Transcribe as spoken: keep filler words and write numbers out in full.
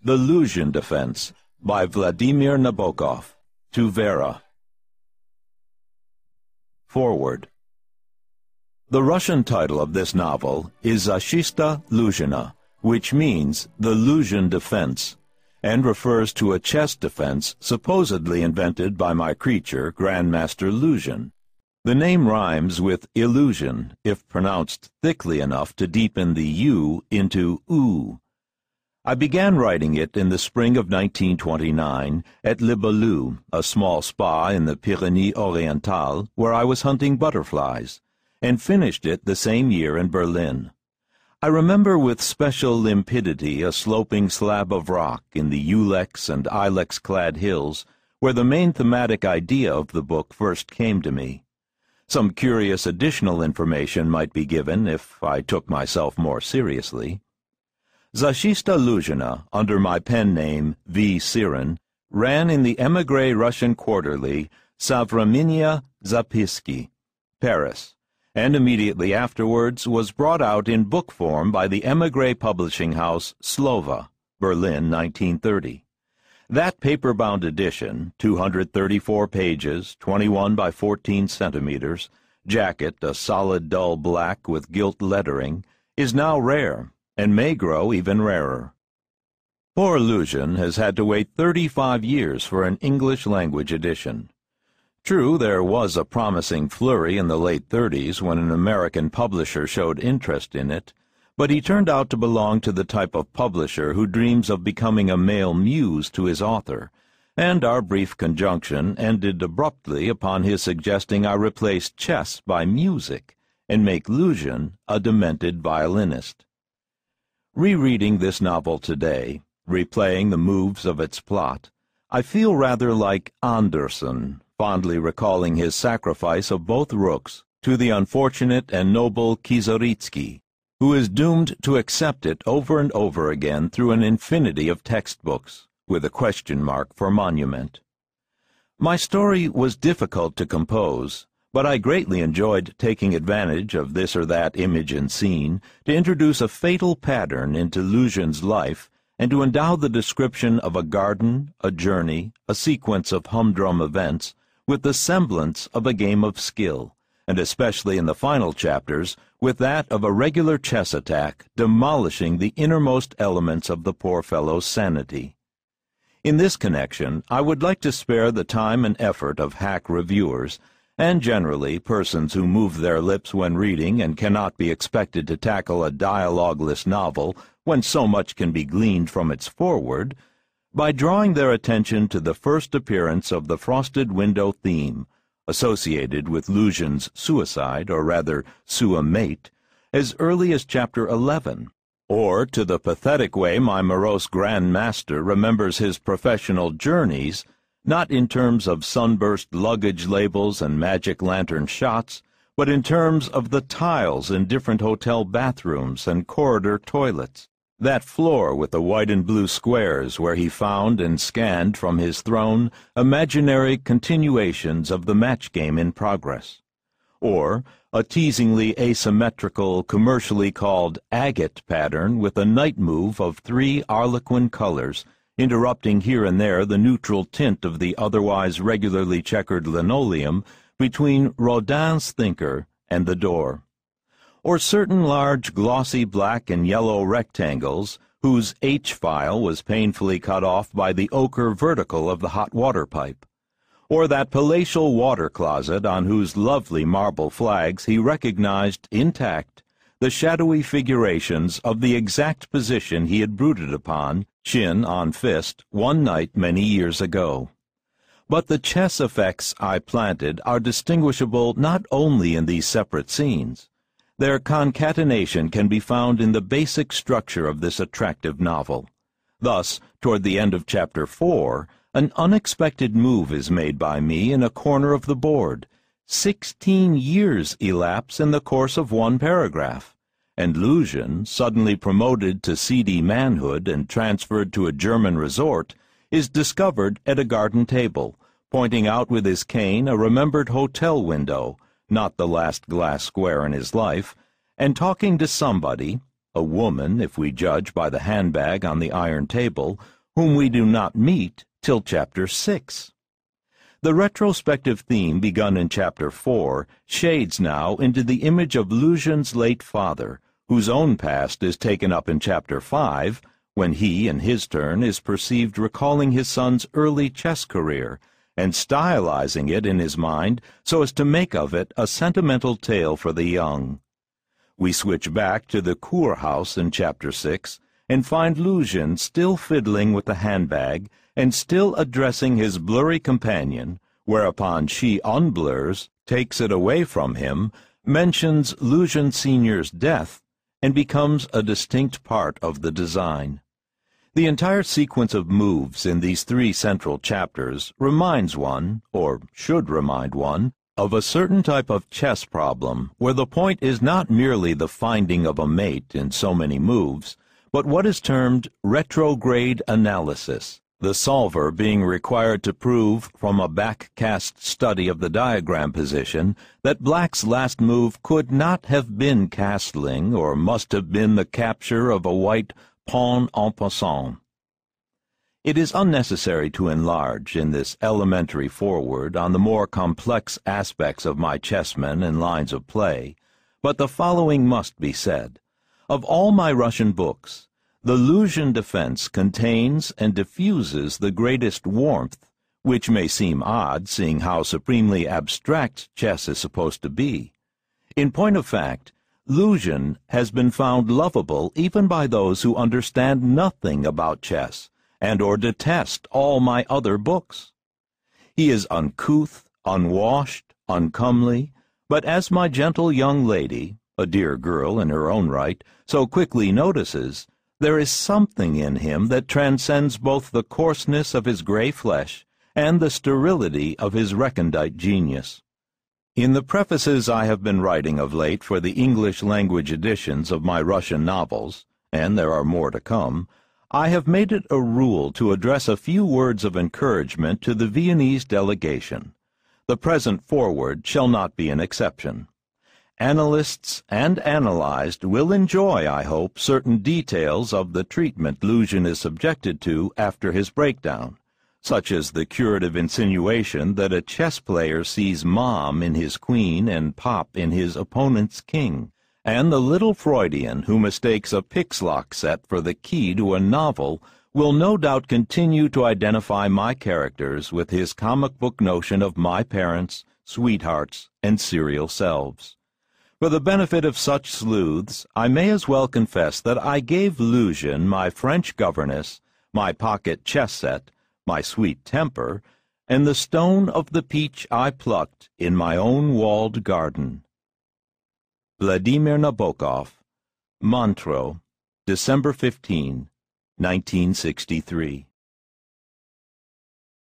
The Luzhin Defense by Vladimir Nabokov. To Vera. Foreword. The Russian title of this novel is Zashista Luzhina, which means the Luzhin Defense, and refers to a chess defense supposedly invented by my creature, Grandmaster Luzhin. The name rhymes with illusion, if pronounced thickly enough to deepen the U into oo. I began writing it in the spring of nineteen twenty-nine at Le Balou, a small spa in the Pyrénées-Orientales, where I was hunting butterflies, and finished it the same year in Berlin. I remember with special limpidity a sloping slab of rock in the Ulex and Ilex-clad hills, where the main thematic idea of the book first came to me. Some curious additional information might be given if I took myself more seriously. Zashista Luzhina, under my pen name V. Sirin, ran in the émigré Russian quarterly Savremenia Zapiski, Paris, and immediately afterwards was brought out in book form by the émigré publishing house Slova, Berlin, nineteen thirty. That paper-bound edition, two hundred thirty-four pages, twenty-one by fourteen centimeters, jacket a solid dull black with gilt lettering, is now rare, and may grow even rarer. Poor Luzhin has had to wait thirty-five years for an English-language edition. True, there was a promising flurry in the late thirties when an American publisher showed interest in it, but he turned out to belong to the type of publisher who dreams of becoming a male muse to his author, and our brief conjunction ended abruptly upon his suggesting I replace chess by music and make Luzhin a demented violinist. Rereading this novel today, replaying the moves of its plot, I feel rather like Andersen, fondly recalling his sacrifice of both rooks to the unfortunate and noble Kieseritzky, who is doomed to accept it over and over again through an infinity of textbooks, with a question mark for monument. My story was difficult to compose, but I greatly enjoyed taking advantage of this or that image and scene to introduce a fatal pattern into Luzhin's life and to endow the description of a garden, a journey, a sequence of humdrum events with the semblance of a game of skill, and especially in the final chapters with that of a regular chess attack demolishing the innermost elements of the poor fellow's sanity. In this connection, I would like to spare the time and effort of hack reviewers, and generally persons who move their lips when reading and cannot be expected to tackle a dialogueless novel when so much can be gleaned from its foreword, by drawing their attention to the first appearance of the frosted window theme, associated with Luzhin's suicide, or rather sua-mate, as early as chapter eleven, or to the pathetic way my morose Grand Master remembers his professional journeys, not in terms of sunburst luggage labels and magic lantern shots, but in terms of the tiles in different hotel bathrooms and corridor toilets, that floor with the white and blue squares where he found and scanned from his throne imaginary continuations of the match game in progress, or a teasingly asymmetrical, commercially called agate pattern with a night move of three harlequin colors, interrupting here and there the neutral tint of the otherwise regularly checkered linoleum between Rodin's Thinker and the door, or certain large glossy black and yellow rectangles whose H-file was painfully cut off by the ochre vertical of the hot water pipe, or that palatial water closet on whose lovely marble flags he recognized intact the shadowy figurations of the exact position he had brooded upon, chin on fist, one night many years ago. But the chess effects I planted are distinguishable not only in these separate scenes. Their concatenation can be found in the basic structure of this attractive novel. Thus, toward the end of chapter four, an unexpected move is made by me in a corner of the board. Sixteen years elapse in the course of one paragraph, and Luzhin, suddenly promoted to seedy manhood and transferred to a German resort, is discovered at a garden table, pointing out with his cane a remembered hotel window, not the last glass square in his life, and talking to somebody, a woman if we judge by the handbag on the iron table, whom we do not meet till chapter six. The retrospective theme begun in chapter four shades now into the image of Lucian's late father, whose own past is taken up in chapter five, when he, in his turn, is perceived recalling his son's early chess career, and stylizing it in his mind so as to make of it a sentimental tale for the young. We switch back to the Kurhaus in chapter six, and find Lucian still fiddling with the handbag, and still addressing his blurry companion, whereupon she unblurs, takes it away from him, mentions Lucian Senior's death, and becomes a distinct part of the design. The entire sequence of moves in these three central chapters reminds one, or should remind one, of a certain type of chess problem where the point is not merely the finding of a mate in so many moves, but what is termed retrograde analysis, the solver being required to prove from a back-cast study of the diagram position that black's last move could not have been castling or must have been the capture of a white pawn en passant. It is unnecessary to enlarge in this elementary foreword on the more complex aspects of my chessmen and lines of play, but the following must be said. Of all my Russian books, the Lucian defense contains and diffuses the greatest warmth, which may seem odd, seeing how supremely abstract chess is supposed to be. In point of fact, Lucian has been found lovable even by those who understand nothing about chess, and or detest all my other books. He is uncouth, unwashed, uncomely, but as my gentle young lady, a dear girl in her own right, so quickly notices, there is something in him that transcends both the coarseness of his gray flesh and the sterility of his recondite genius. In the prefaces I have been writing of late for the English-language editions of my Russian novels, and there are more to come, I have made it a rule to address a few words of encouragement to the Viennese delegation. The present foreword shall not be an exception. Analysts and analyzed will enjoy, I hope, certain details of the treatment Lucian is subjected to after his breakdown, such as the curative insinuation that a chess player sees Mom in his queen and Pop in his opponent's king, and the little Freudian who mistakes a Pixlock set for the key to a novel will no doubt continue to identify my characters with his comic book notion of my parents, sweethearts, and serial selves. For the benefit of such sleuths, I may as well confess that I gave Lucian my French governess, my pocket chess set, my sweet temper, and the stone of the peach I plucked in my own walled garden. Vladimir Nabokov, Montreux, December fifteenth, nineteen sixty-three.